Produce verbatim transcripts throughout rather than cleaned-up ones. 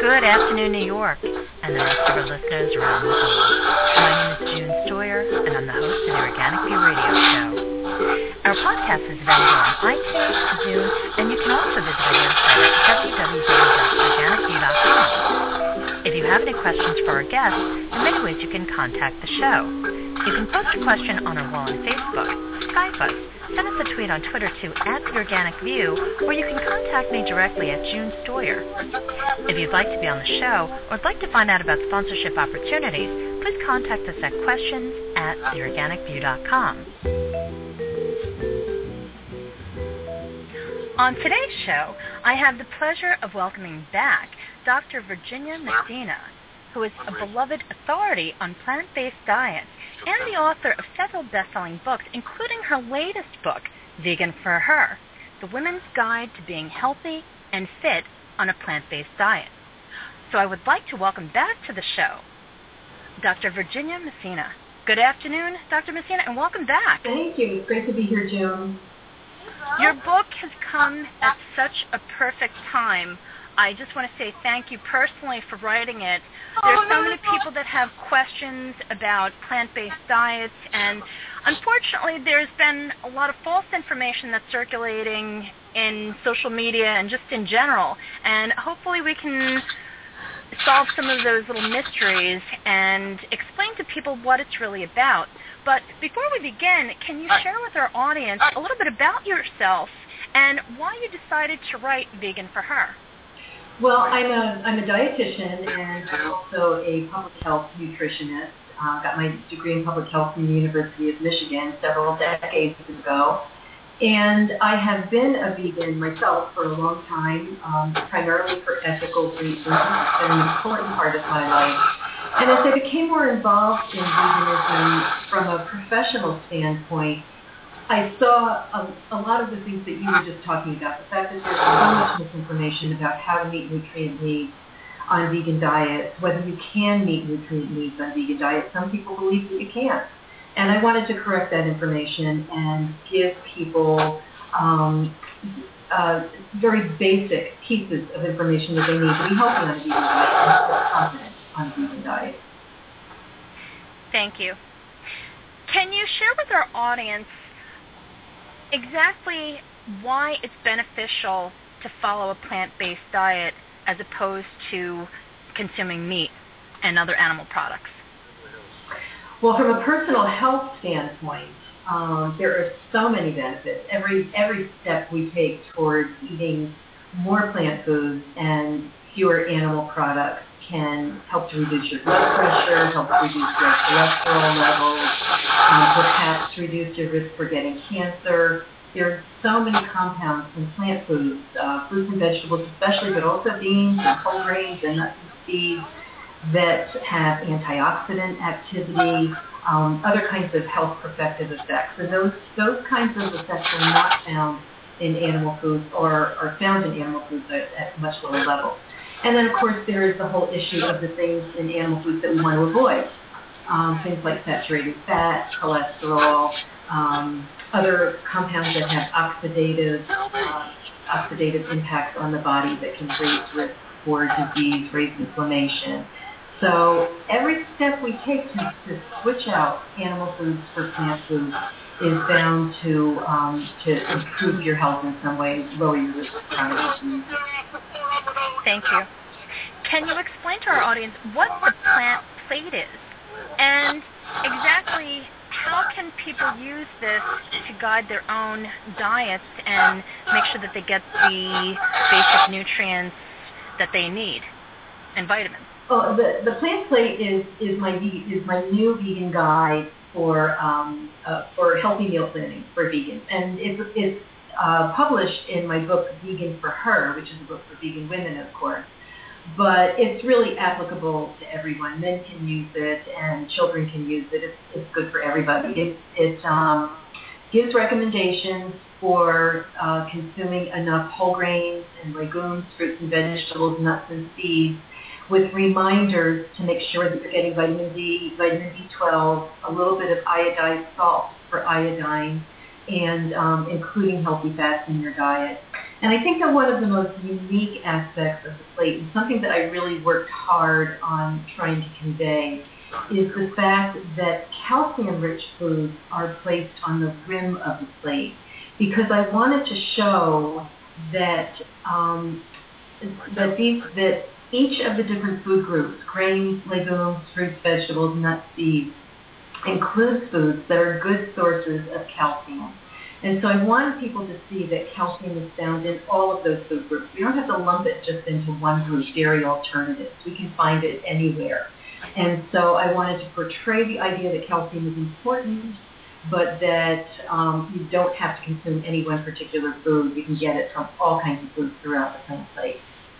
Good afternoon, New York, and the rest of our listeners around the world. My name is June Stoyer, and I'm the host of the Organic View Radio Show. Our podcast is available on iTunes, Zune, and you can also visit our website at w w w dot organic view dot com. If you have any questions for our guests, there are many ways you can contact the show. You can post a question on our wall on Facebook, Skype us, send us a tweet on Twitter to at The Organic View, or you can contact me directly at June Stoyer. If you'd like to be on the show or would like to find out about sponsorship opportunities, please contact us at questions at the organic view dot com. On today's show, I have the pleasure of welcoming back Doctor Virginia Messina, who is a beloved authority on plant-based diets and the author of several best-selling books, including her latest book, Vegan for Her, The Women's Guide to Being Healthy and Fit on a Plant-Based Diet. So I would like to welcome back to the show Doctor Virginia Messina. Good afternoon, Doctor Messina, and welcome back. Thank you. It's great to be here, June. Your book has come at such a perfect time. I just want to say thank you personally for writing it. There are so many people that have questions about plant-based diets, and unfortunately there's been a lot of false information that's circulating in social media and just in general, and hopefully we can solve some of those little mysteries and explain to people what it's really about. But before we begin, can you share with our audience a little bit about yourself and why you decided to write Vegan for Her? Well, I'm a, I'm a dietitian and I'm also a public health nutritionist. I uh, got my degree in public health from the University of Michigan several decades ago. And I have been a vegan myself for a long time, um, primarily for ethical reasons. It's been an important part of my life. And as I became more involved in veganism from a professional standpoint, I saw a, a lot of the things that you were just talking about, the fact that there's so much misinformation about how to meet nutrient needs on vegan diets, whether you can meet nutrient needs on vegan diets. Some people believe that you can't. And I wanted to correct that information and give people um, uh, very basic pieces of information that they need to be healthy on a vegan diet and feel confident on a vegan diet. Thank you. Can you share with our audience exactly why it's beneficial to follow a plant-based diet as opposed to consuming meat and other animal products? Well, from a personal health standpoint, um, there are so many benefits. Every every step we take towards eating more plant foods and fewer animal products can help to reduce your blood pressure, help to reduce your cholesterol levels, um, perhaps reduce your risk for getting cancer. There are so many compounds in plant foods, uh, fruits and vegetables especially, but also beans and whole grains and nuts and seeds that have antioxidant activity, um, other kinds of health protective effects. And those those kinds of effects are not found in animal foods or are found in animal foods at, at much lower levels. And then, of course, there is the whole issue of the things in animal foods that we want to avoid, um, things like saturated fat, cholesterol, um, other compounds that have oxidative, uh, oxidative impacts on the body that can raise risk for disease, raise inflammation. So every step we take to, to switch out animal foods for plant foods is bound to um, to improve your health in some way, lower your risk of chronic disease. Thank you. Can you explain to our audience what the plant plate is and exactly how can people use this to guide their own diets and make sure that they get the basic nutrients that they need and vitamins? Well, the, the plant plate is, is my is my new vegan guide for um, uh, for healthy meal planning for vegans, and it's it's uh, published in my book Vegan for Her, which is a book for vegan women, of course. But it's really applicable to everyone. Men can use it, and children can use it. It's, it's good for everybody. It, it um, gives recommendations for uh, consuming enough whole grains and legumes, fruits and vegetables, nuts and seeds, with reminders to make sure that you're getting vitamin D, vitamin B twelve, a little bit of iodized salt for iodine, and um, including healthy fats in your diet. And I think that one of the most unique aspects of the plate, and something that I really worked hard on trying to convey, is the fact that calcium-rich foods are placed on the rim of the plate, because I wanted to show that um, that these that each of the different food groups, grains, legumes, fruits, vegetables, nuts, seeds, includes foods that are good sources of calcium. And so I wanted people to see that calcium is found in all of those food groups. We don't have to lump it just into one group, dairy alternatives. We can find it anywhere. And so I wanted to portray the idea that calcium is important, but that um, you don't have to consume any one particular food. You can get it from all kinds of foods throughout the plant plate.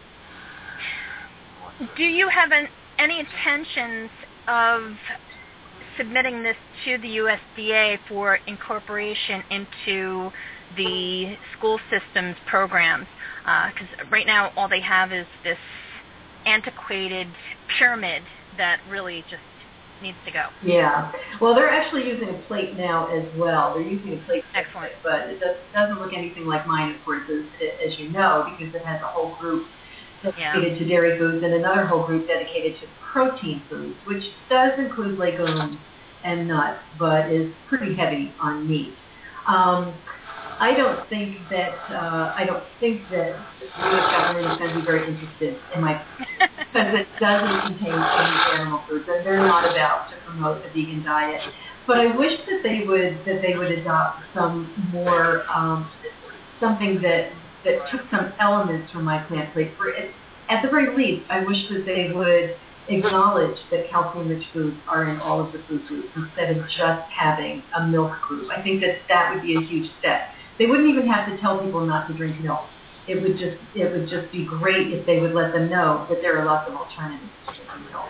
Do you have an, any intentions of submitting this to the U S D A for incorporation into the school systems programs? Because uh, right now all they have is this antiquated pyramid that really just needs to go. Yeah. Well, they're actually using a plate now as well. They're using a plate, Excellent. But it does, doesn't look anything like mine, of course, as, as you know, because it has a whole group dedicated yeah. to dairy foods and another whole group dedicated to protein foods, which does include legumes and nuts, but is pretty heavy on meat. Um, I don't think that uh, I don't think that the U S government is going to be very interested in my because it doesn't contain any animal foods, and they're not about to promote a vegan diet. But I wish that they would that they would adopt some more um, something that that took some elements from my plant plate. For it, at the very least, I wish that they would acknowledge that calcium-rich foods are in all of the food groups instead of just having a milk group. I think that that would be a huge step. They wouldn't even have to tell people not to drink milk. It would just it would just be great if they would let them know that there are lots of alternatives to drinking milk.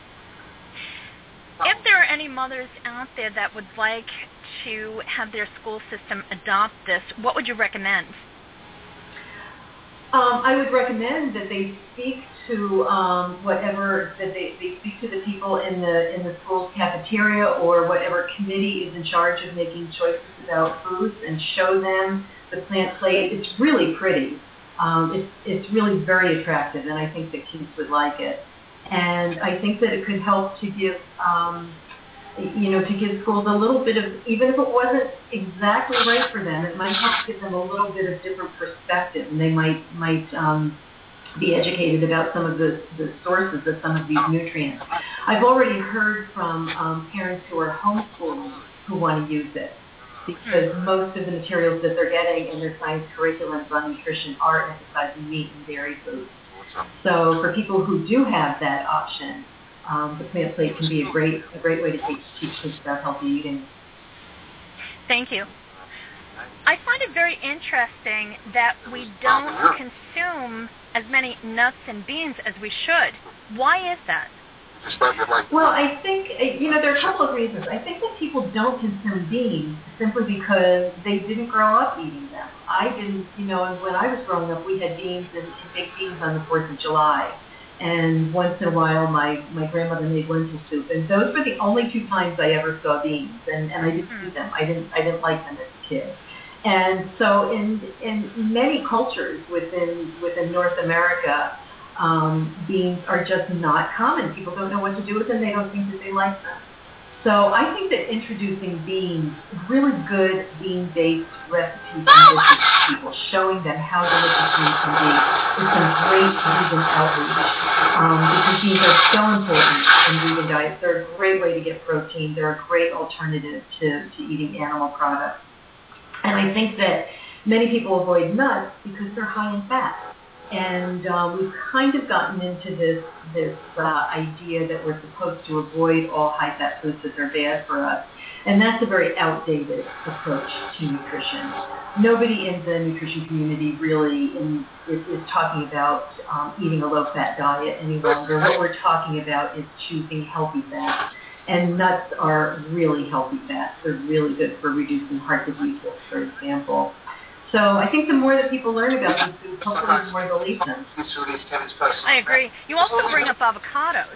If there are any mothers out there that would like to have their school system adopt this, what would you recommend? Um, I would recommend that they speak to um, whatever that they, they speak to the people in the in the school's cafeteria or whatever committee is in charge of making choices about foods and show them the plant plate. It's really pretty. Um, it's it's really very attractive, and I think that kids would like it. And I think that it could help to give. Um, you know, to give schools a little bit of, even if it wasn't exactly right for them, it might help give them a little bit of different perspective, and they might might um, be educated about some of the, the sources of some of these nutrients. I've already heard from um, parents who are homeschooling who want to use it, because most of the materials that they're getting in their science curriculums on nutrition are emphasizing meat and dairy foods. So for people who do have that option, Um, the plant plate can be a great a great way to teach, teach kids about healthy eating. Thank you. I find it very interesting that we don't consume as many nuts and beans as we should. Why is that? Well, I think, you know, there are a couple of reasons. I think that people don't consume beans simply because they didn't grow up eating them. I didn't, you know, when I was growing up, we had beans and, and baked beans on the fourth of July. And once in a while, my, my grandmother made lentil soup, and those were the only two times I ever saw beans, and, and I didn't eat them. I didn't I didn't like them as a kid. And so, in in many cultures within within North America, um, beans are just not common. People don't know what to do with them. They don't think that they like them. So I think that introducing beans, really good bean-based recipes and dishes to people, showing them how delicious beans can be, is some great vegan outreach. Um, because beans are so important in vegan diets. They're a great way to get protein. They're a great alternative to, to eating animal products. And I think that many people avoid nuts because they're high in fat. And uh, we've kind of gotten into this this uh, idea that we're supposed to avoid all high-fat foods that are bad for us. And that's a very outdated approach to nutrition. Nobody in the nutrition community really in, is, is talking about um, eating a low-fat diet any longer. What we're talking about is choosing healthy fats. And nuts are really healthy fats. They're really good for reducing heart disease risk, for example. So I think the more that people learn about these foods, hopefully the more they'll eat them. I agree. You also bring up avocados.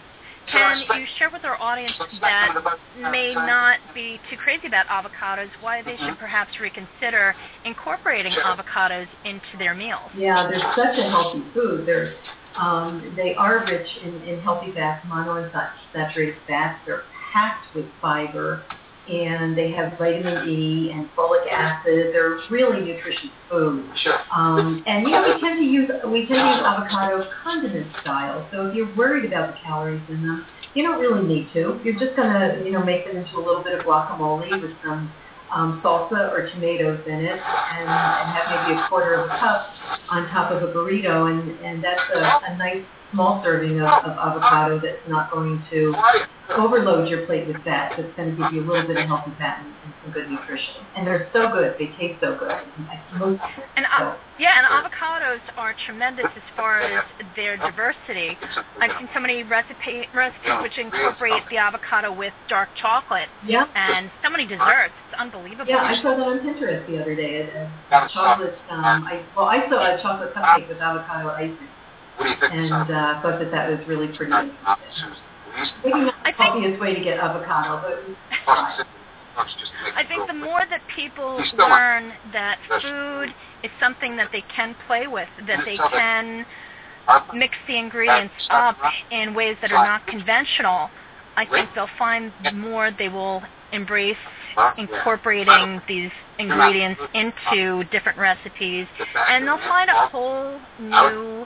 can you share with our audience that may not be too crazy about avocados why they should perhaps reconsider incorporating avocados into their meals? Yeah, they're such a healthy food. They're, um, they are rich in, in healthy fats, monounsaturated fats. They're packed with fiber, and they have vitamin E and folic acid. They're really nutritious food. Um, and you know, we tend to use we tend to use avocado condiment style. So if you're worried about the calories in them, you don't really need to. You're just gonna you know make them into a little bit of guacamole with some um, salsa or tomatoes in it, and, and have maybe a quarter of a cup on top of a burrito, and, and that's a, a nice small serving of, of avocado that's not going to overload your plate with fat. So it's going to give you a little bit of healthy fat and, and some good nutrition. And they're so good. They taste so good. Most, and uh, yeah, and avocados are tremendous as far as their diversity. I've seen so many recipe, recipes which incorporate the avocado with dark chocolate. Yeah. And so many desserts. It's unbelievable. Yeah, I saw that on Pinterest the other day. A, a chocolate, um, I, well, I saw a chocolate cupcake with avocado icing. And uh, thought that that was really pretty interesting. Maybe not the healthiest way to get avocado, but it was fine. I think the more that people learn that food is something that they can play with, that they can mix the ingredients up in ways that are not conventional, I think they'll find more they will embrace incorporating these ingredients into different recipes, and they'll find a whole new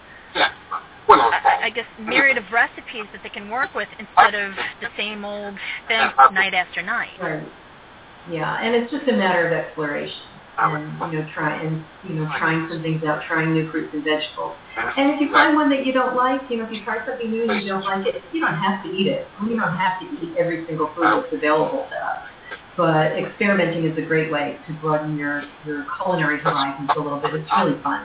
I, I guess, myriad of recipes that they can work with instead of the same old thing night after night. Right. Yeah, and it's just a matter of exploration and, you know, try and, you know, trying some things out, trying new fruits and vegetables. And if you find one that you don't like, you know, if you try something new and you don't like it, you don't have to eat it. You don't have to eat every single food that's available to us. But experimenting is a great way to broaden your, your culinary horizons a little bit. It's really fun.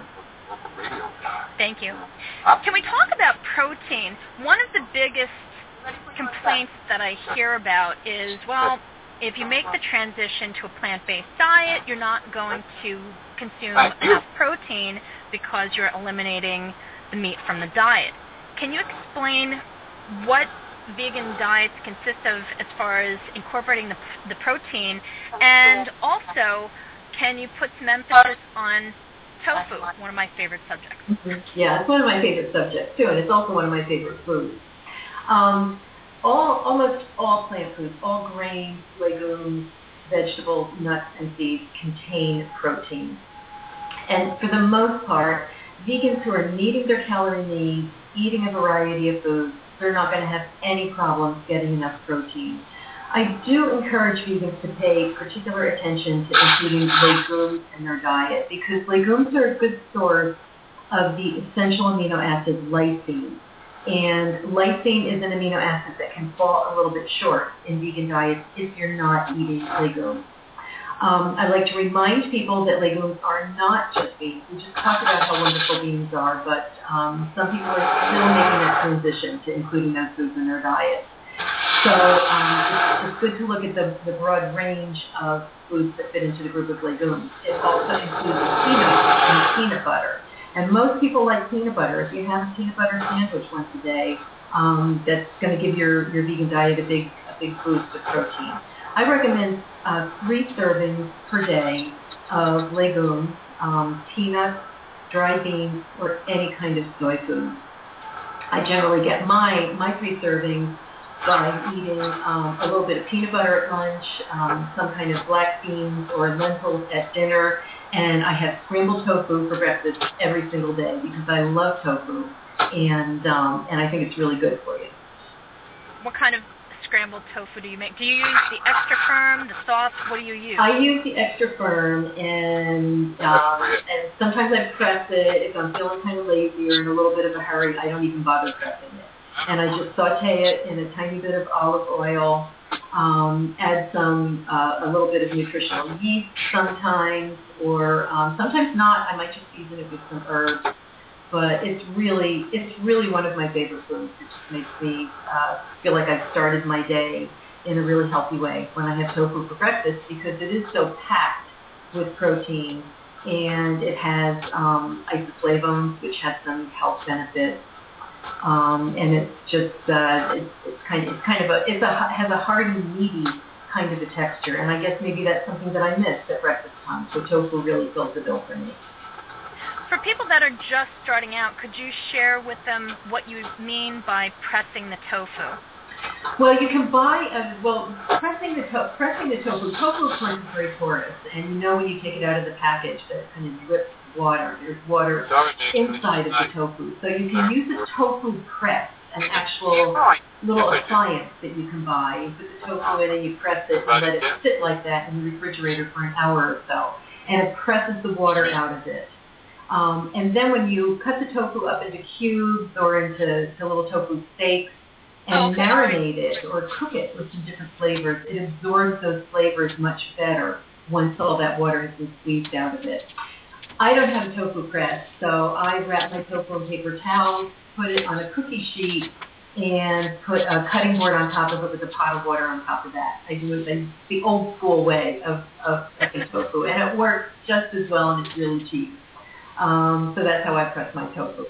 Thank you. Can we talk about protein? One of the biggest complaints that I hear about is, well, if you make the transition to a plant-based diet, you're not going to consume enough protein because you're eliminating the meat from the diet. Can you explain what vegan diets consist of as far as incorporating the, the protein? And also, can you put some emphasis on tofu, one of my favorite subjects? Mm-hmm. Yeah, it's one of my favorite subjects, too, and it's also one of my favorite foods. Um, all, almost all plant foods, all grains, legumes, vegetables, nuts, and seeds contain protein. And for the most part, vegans who are meeting their calorie needs, eating a variety of foods, they're not going to have any problems getting enough protein. I do encourage vegans to pay particular attention to including legumes in their diet because legumes are a good source of the essential amino acid lysine. And lysine is an amino acid that can fall a little bit short in vegan diets if you're not eating legumes. Um, I like to remind people that legumes are not just beans. We just talked about how wonderful beans are, but um, some people are still making that transition to including those foods in their diet. So um, it's, it's good to look at the, the broad range of foods that fit into the group of legumes. It also includes peanuts and peanut butter. And most people like peanut butter. If you have a peanut butter sandwich once a day, um, that's going to give your, your vegan diet a big a big boost of protein. I recommend uh, three servings per day of legumes, um, peanuts, dried beans, or any kind of soy food. I generally get my, my three servings by eating um, a little bit of peanut butter at lunch, um, some kind of black beans or lentils at dinner, and I have scrambled tofu for breakfast every single day because I love tofu, and um, and I think it's really good for you. What kind of scrambled tofu do you make? Do you use the extra firm, the soft? What do you use? I use the extra firm, and um, and sometimes I press it if I'm feeling kind of lazy or in a little bit of a hurry. I don't even bother pressing it. And I just saute it in a tiny bit of olive oil, um, add some, uh, a little bit of nutritional yeast sometimes, or um, sometimes not. I might just season it with some herbs. But it's really, it's really one of my favorite foods. It just makes me uh, feel like I've started my day in a really healthy way when I have tofu for breakfast because it is so packed with protein, and it has um, isoflavones, which have some health benefits. um, and it's just uh, it's, it's kind of it's kind of a it's a has a hard and meaty kind of a texture, and I guess maybe that's something that I missed at breakfast time. So tofu really fills the bill for me. For people that are just starting out, could you share with them what you mean by pressing the tofu? Well, you can buy a, well pressing the to, pressing the tofu. Tofu, of course, is very porous, and you know when you take it out of the package that it kind of drips water. There's water inside of the tofu, so you can use a tofu press, an actual little appliance that you can buy. You put the tofu in and you press it and let it sit like that in the refrigerator for an hour or so, and it presses the water out of it. Um, and then when you cut the tofu up into cubes or into to little tofu steaks and okay. marinate it or cook it with some different flavors, it absorbs those flavors much better once all that water has been squeezed out of it. I don't have a tofu press, so I wrap my tofu in paper towels, put it on a cookie sheet, and put a cutting board on top of it with a pot of water on top of that. I do it the old school way of, of cooking tofu, and it works just as well, and it's really cheap. Um, so that's how I press my tofu.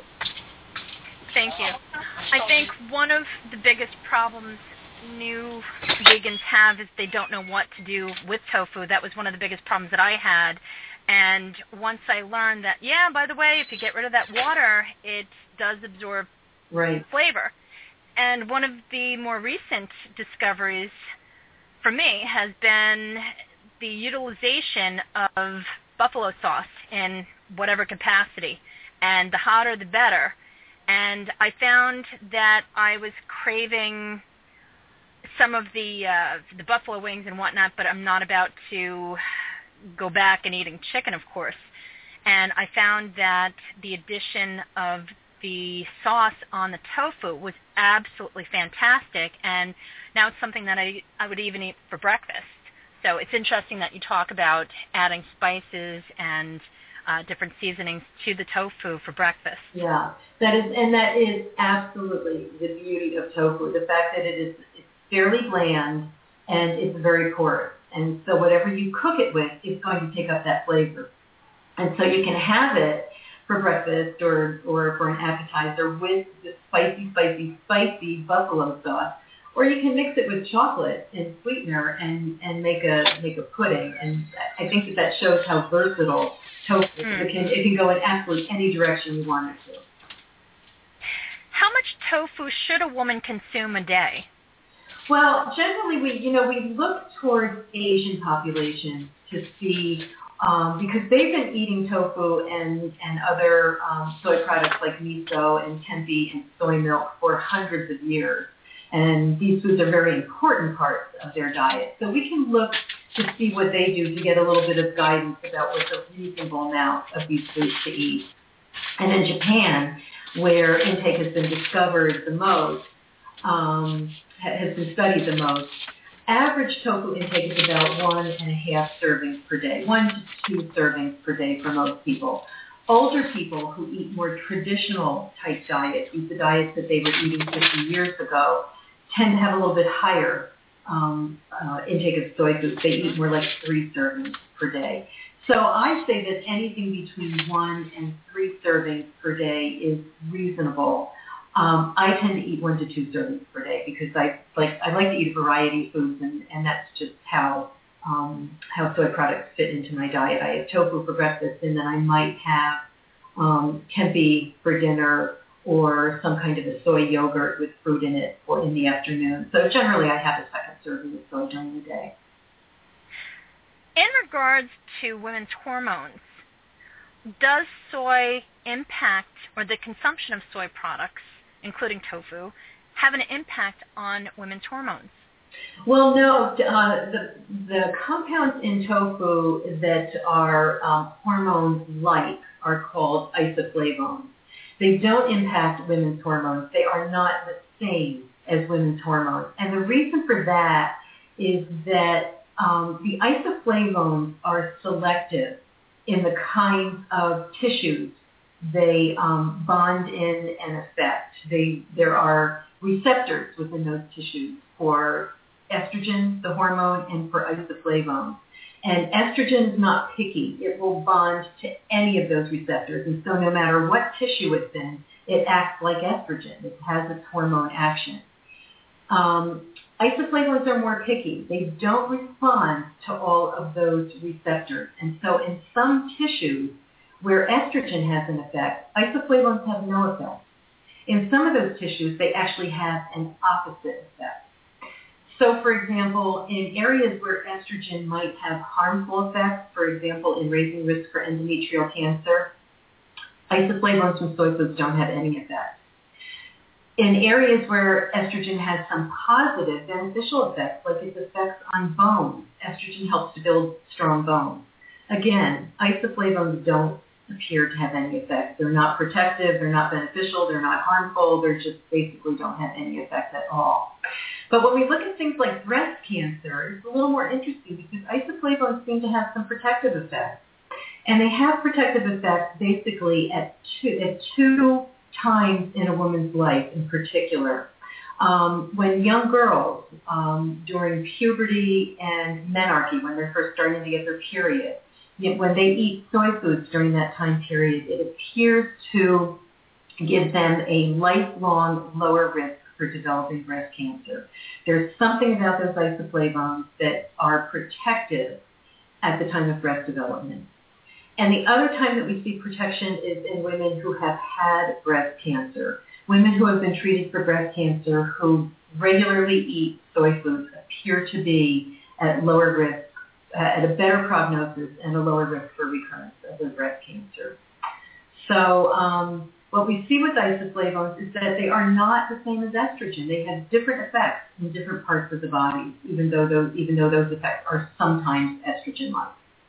Thank you. I think one of the biggest problems new vegans have is they don't know what to do with tofu. That was one of the biggest problems that I had. And once I learned that, yeah, by the way, if you get rid of that water, it does absorb right. flavor. And one of the more recent discoveries for me has been the utilization of buffalo sauce in whatever capacity, and the hotter the better. And I found that I was craving some of the uh, the buffalo wings and whatnot, but I'm not about to go back and eating chicken, of course. And I found that the addition of the sauce on the tofu was absolutely fantastic, and now it's something that I, I would even eat for breakfast. So it's interesting that you talk about adding spices and uh, different seasonings to the tofu for breakfast. Yeah, that is, and that is absolutely the beauty of tofu, the fact that it is it's fairly bland and it's very porous. And so whatever you cook it with is going to take up that flavor. And so you can have it for breakfast or, or for an appetizer with the spicy, spicy, spicy buffalo sauce. Or you can mix it with chocolate and sweetener and, and make a make a pudding. And I think that that shows how versatile tofu is. Mm. It can, it can go in absolutely any direction you want it to. How much tofu should a woman consume a day? Well, generally, we you know we look towards Asian populations to see um, because they've been eating tofu and and other um, soy products like miso and tempeh and soy milk for hundreds of years, and these foods are very important parts of their diet. So we can look to see what they do to get a little bit of guidance about what's a reasonable amount of these foods to eat. And in Japan, where intake has been discovered the most. Um, has been studied the most. Average tofu intake is about one and a half servings per day, one to two servings per day for most people. Older people who eat more traditional type diets, eat the diets that they were eating fifty years ago, tend to have a little bit higher um, uh, intake of soy foods. They eat more like three servings per day. So I say that anything between one and three servings per day is reasonable. Um, I tend to eat one to two servings per day because I like I like to eat a variety of foods, and, and that's just how um, how soy products fit into my diet. I have tofu for breakfast, and then I might have um, tempeh for dinner, or some kind of a soy yogurt with fruit in it, or in the afternoon. So generally, I have a second serving of soy during the day. In regards to women's hormones, does soy impact, or the consumption of soy products, including tofu, have an impact on women's hormones? Well, no. Uh, the, the compounds in tofu that are um, hormones-like are called isoflavones. They don't impact women's hormones. They are not the same as women's hormones. And the reason for that is that um, the isoflavones are selective in the kinds of tissues they um, bond in and affect. They, there are receptors within those tissues for estrogen, the hormone, and for isoflavones. And estrogen is not picky. It will bond to any of those receptors. And so no matter what tissue it's in, It acts like estrogen. It has its hormone action. Um, isoflavones are more picky. They don't respond to all of those receptors. And so in some tissues where estrogen has an effect, isoflavones have no effect. In some of those tissues, they actually have an opposite effect. So, for example, in areas where estrogen might have harmful effects, for example, in raising risk for endometrial cancer, isoflavones from soy foods don't have any effect. In areas where estrogen has some positive beneficial effects, like its effects on bones, estrogen helps to build strong bones. Again, isoflavones don't appear to have any effect. They're not protective, they're not beneficial, they're not harmful, they just basically don't have any effect at all. But when we look at things like breast cancer, it's a little more interesting because isoflavones seem to have some protective effects. And they have protective effects basically at two, at two times in a woman's life in particular. Um, when young girls, um, during puberty and menarche, when they're first starting to get their period, when they eat soy foods during that time period, it appears to give them a lifelong lower risk for developing breast cancer. There's something about those isoflavones that are protective at the time of breast development. And the other time that we see protection is in women who have had breast cancer. Women who have been treated for breast cancer who regularly eat soy foods appear to be at lower risk, uh, at a better prognosis and a lower risk for recurrence of their breast cancer. So um, what we see with isoflavones is that they are not the same as estrogen. They have different effects in different parts of the body, even though those, even though those effects are sometimes estrogen-like.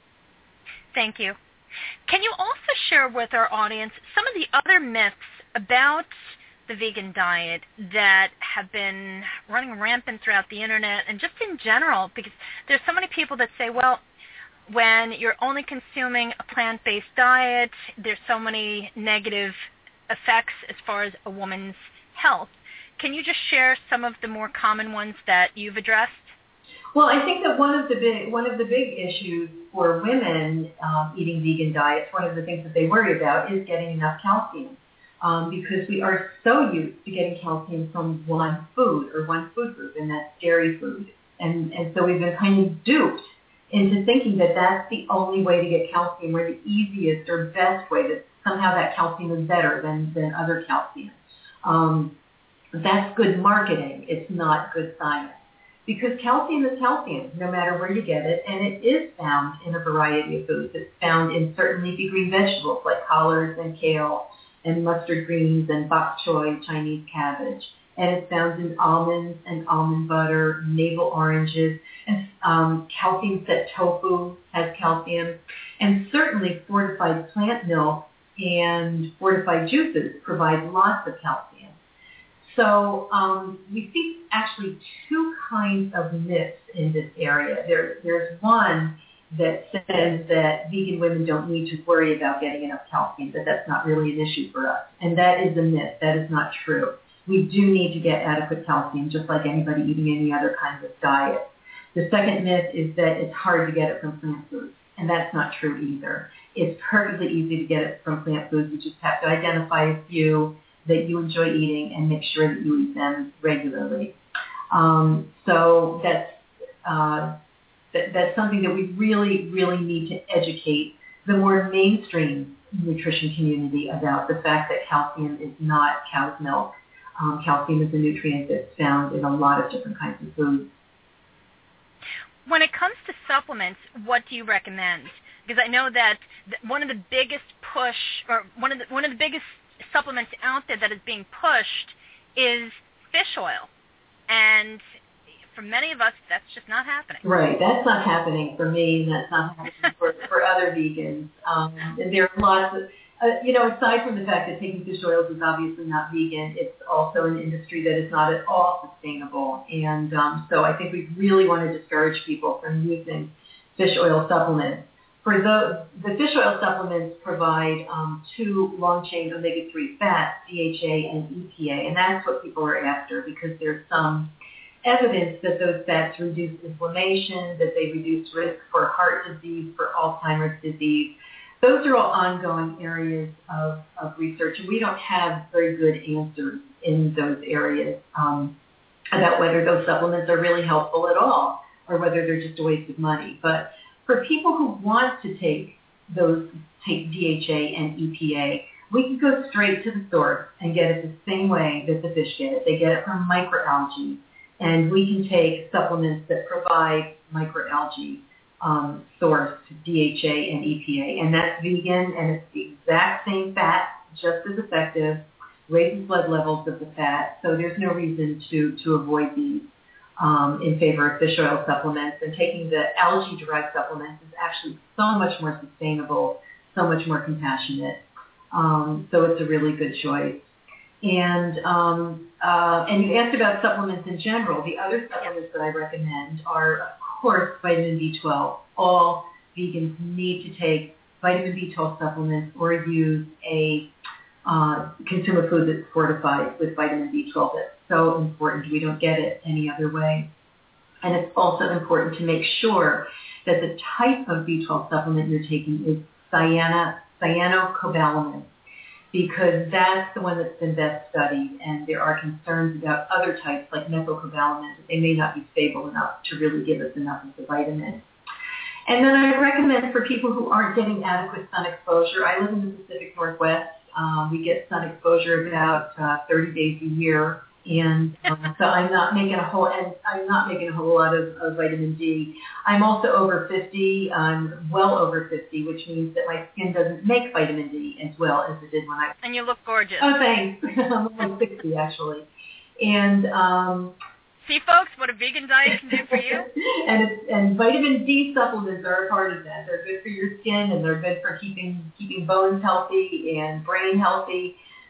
Thank you. Can you also share with our audience some of the other myths about the vegan diet that have been running rampant throughout the internet and just in general? Because there's so many people that say, well, when you're only consuming a plant-based diet, there's so many negative effects as far as a woman's health. Can you just share some of the more common ones that you've addressed? Well, I think that one of the big one of the big issues for women um, eating vegan diets, one of the things that they worry about is getting enough calcium, um, because we are so used to getting calcium from one food or one food group, and that's dairy food, and and so we've been kind of duped into thinking that that's the only way to get calcium, or the easiest or best way, that somehow that calcium is better than than other calcium. Um, that's good marketing. It's not good science. Because calcium is calcium, no matter where you get it, and it is found in a variety of foods. It's found in certain leafy green vegetables like collards and kale and mustard greens and bok choy, Chinese cabbage. And it's found in almonds and almond butter, navel oranges, and um, calcium-set tofu has calcium. And certainly fortified plant milk and fortified juices provide lots of calcium. So um, we see actually two kinds of myths in this area. There, there's one that says that vegan women don't need to worry about getting enough calcium, that that's not really an issue for us. And that is a myth. That is not true. We do need to get adequate calcium, just like anybody eating any other kind of diet. The second myth is that it's hard to get it from plant foods, and that's not true either. It's perfectly easy to get it from plant foods. You just have to identify a few that you enjoy eating and make sure that you eat them regularly. Um, so that's, uh, that, that's something that we really, really need to educate the more mainstream nutrition community about, the fact that calcium is not cow's milk. Um, calcium is a nutrient that's found in a lot of different kinds of foods. When it comes to supplements, what do you recommend? Because I know that one of the biggest push, or one of the, one of the biggest supplements out there that is being pushed is fish oil. And for many of us, that's just not happening. Right. That's not happening for me, and that's not happening for, for other vegans. Um, and there are lots of, uh, you know, aside from the fact that taking fish oils is obviously not vegan, it's also an industry that is not at all sustainable. And um, so I think we really want to discourage people from using fish oil supplements. For those, the fish oil supplements provide um, two long-chain omega three fats, D H A and E P A, and that's what people are after, because there's some evidence that those fats reduce inflammation, that they reduce risk for heart disease, for Alzheimer's disease. those are all ongoing areas of, of research, and we don't have very good answers in those areas um, about whether those supplements are really helpful at all or whether they're just a waste of money. But for people who want to take those, take D H A and E P A, we can go straight to the source and get it the same way that the fish get it. They get it from microalgae, and we can take supplements that provide microalgae um, sourced D H A and E P A, and that's vegan, and it's the exact same fat, just as effective, raises blood levels of the fat, so there's no reason to, to avoid these um, in favor of fish oil supplements. And taking the algae-derived supplements is actually so much more sustainable, so much more compassionate. Um, so it's a really good choice. And um, uh, and you asked about supplements in general. The other supplements that I recommend are, of course, vitamin B twelve. All vegans need to take vitamin B twelve supplements or use a uh, consumer food that's fortified with vitamin B twelve. That's so important. We don't get it any other way. And it's also important to make sure that the type of B twelve supplement you're taking is cyana, cyanocobalamin, because that's the one that's been best studied, and there are concerns about other types like methylcobalamin that they may not be stable enough to really give us enough of the vitamin. And then I recommend for people who aren't getting adequate sun exposure, I live in the Pacific Northwest. Um, we get sun exposure about uh, thirty days a year, and um, so I'm not making a whole and I'm not making a whole lot of, of vitamin D. I'm also over fifty. I'm well over fifty, which means that my skin doesn't make vitamin D as well as it did when I. And you look gorgeous. Oh, thanks. I'm only sixty actually, and. Um, See, folks, what a vegan diet can do for you. and it's, and vitamin D supplements are a part of that. They're good for your skin, and they're good for keeping keeping bones healthy and brain healthy.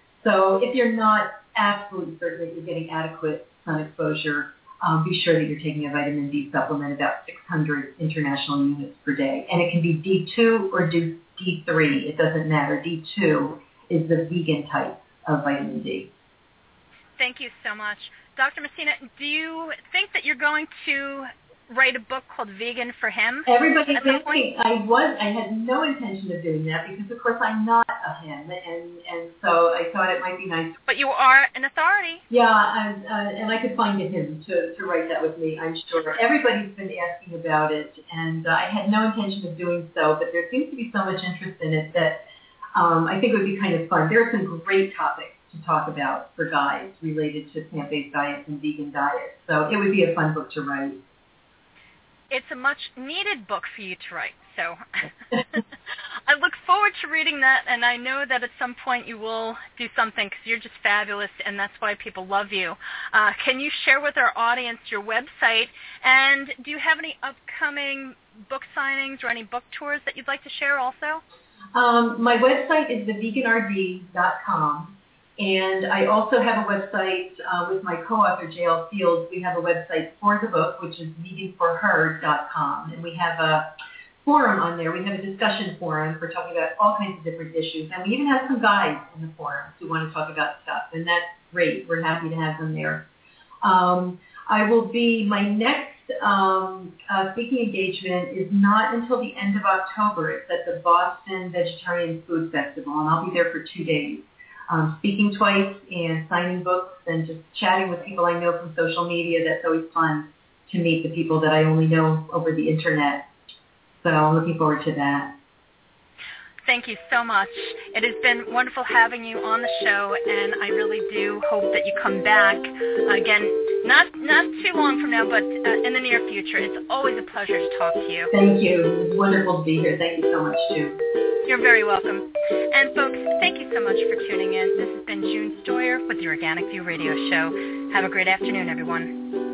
So if you're not absolutely certain that you're getting adequate sun exposure, um, be sure that you're taking a vitamin D supplement, about six hundred international units per day. And it can be D two or D three. It doesn't matter. D two is the vegan type of vitamin D. Thank you so much. Doctor Messina, do you think that you're going to write a book called Vegan for Him? Everybody's asking. I was. I had no intention of doing that because, of course, I'm not a him, and and so I thought it might be nice. But you are an authority. Yeah, and, uh, and I could find a him to, to write that with me, I'm sure. Everybody's been asking about it, and uh, I had no intention of doing so, but there seems to be so much interest in it that um, I think it would be kind of fun. There are some great topics to talk about for guys related to plant-based diets and vegan diets, so it would be a fun book to write. It's a much-needed book for you to write, so I look forward to reading that, and I know that at some point you will do something because you're just fabulous, and that's why people love you. Uh, can you share with our audience your website, and do you have any upcoming book signings or any book tours that you'd like to share also? Um, my website is the vegan R D dot com. And I also have a website uh, with my co-author, J L Fields. We have a website for the book, which is vegan for her dot com. And we have a forum on there. We have a discussion forum for talking about all kinds of different issues. And we even have some guys in the forum who want to talk about stuff. And that's great. We're happy to have them there. Um, I will be, my next um, uh, speaking engagement is not until the end of October. It's at the Boston Vegetarian Food Festival, and I'll be there for two days. Um, speaking twice and signing books and just chatting with people I know from social media. That's always fun to meet the people that I only know over the internet. So I'm looking forward to that. Thank you so much. It has been wonderful having you on the show, and I really do hope that you come back again, not not too long from now, but uh, in the near future. It's always a pleasure to talk to you. Thank you. It's wonderful to be here. Thank you so much, too. You're very welcome. And folks, thank you so much for tuning in. This has been June Stoyer with the Organic View Radio Show. Have a great afternoon, everyone.